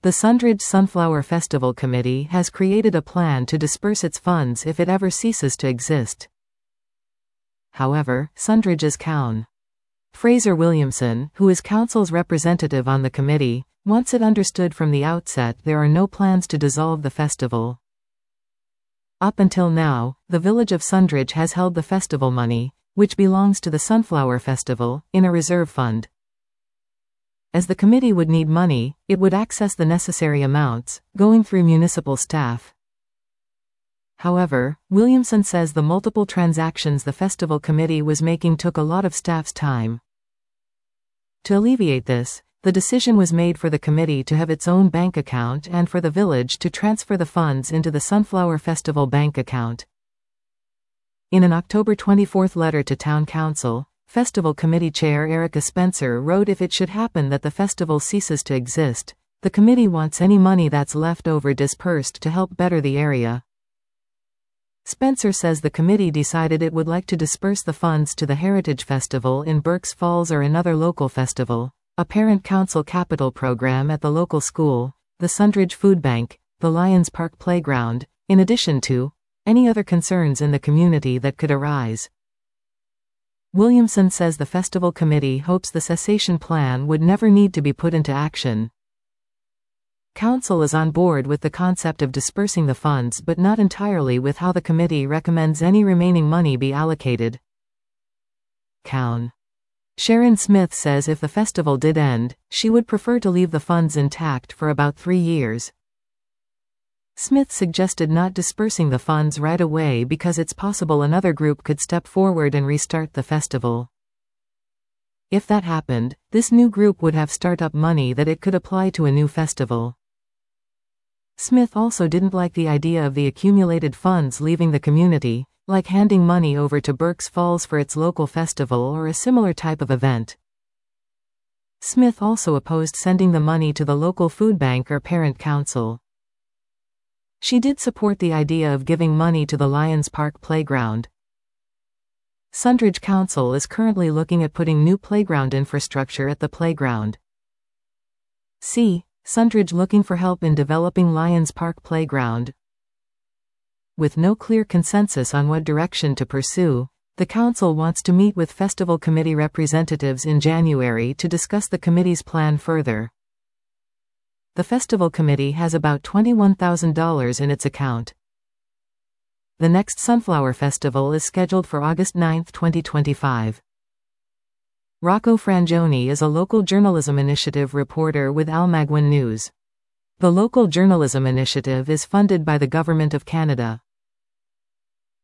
The Sundridge Sunflower Festival Committee has created a plan to disperse its funds if it ever ceases to exist. However, Sundridge's Coun. Fraser Williamson, who is council's representative on the committee, wants it understood from the outset there are no plans to dissolve the festival. Up until now, the village of Sundridge has held the festival money, which belongs to the Sunflower Festival, in a reserve fund. As the committee would need money, it would access the necessary amounts, going through municipal staff. However, Williamson says the multiple transactions the festival committee was making took a lot of staff's time. To alleviate this, the decision was made for the committee to have its own bank account and for the village to transfer the funds into the Sunflower Festival bank account. In an October 24 letter to Town Council, Festival Committee Chair Erica Spencer wrote, if it should happen that the festival ceases to exist, the committee wants any money that's left over dispersed to help better the area. Spencer says the committee decided it would like to disperse the funds to the Heritage Festival in Burkes Falls or another local festival, a parent council capital program at the local school, the Sundridge Food Bank, the Lions Park Playground, in addition to any other concerns in the community that could arise. Williamson says the festival committee hopes the cessation plan would never need to be put into action. Council is on board with the concept of dispersing the funds but not entirely with how the committee recommends any remaining money be allocated. Coun. Sharon Smith says if the festival did end, she would prefer to leave the funds intact for about 3 years. Smith suggested not dispersing the funds right away because it's possible another group could step forward and restart the festival. If that happened, this new group would have startup money that it could apply to a new festival. Smith also didn't like the idea of the accumulated funds leaving the community, like handing money over to Burkes Falls for its local festival or a similar type of event. Smith also opposed sending the money to the local food bank or parent council. She did support the idea of giving money to the Lions Park Playground. Sundridge Council is currently looking at putting new playground infrastructure at the playground. See, Sundridge looking for help in developing Lions Park Playground. With no clear consensus on what direction to pursue, the council wants to meet with festival committee representatives in January to discuss the committee's plan further. The festival committee has about $21,000 in its account. The next Sunflower Festival is scheduled for August 9, 2025. Rocco Frangioni is a local journalism initiative reporter with Almaguin News. The local journalism initiative is funded by the Government of Canada.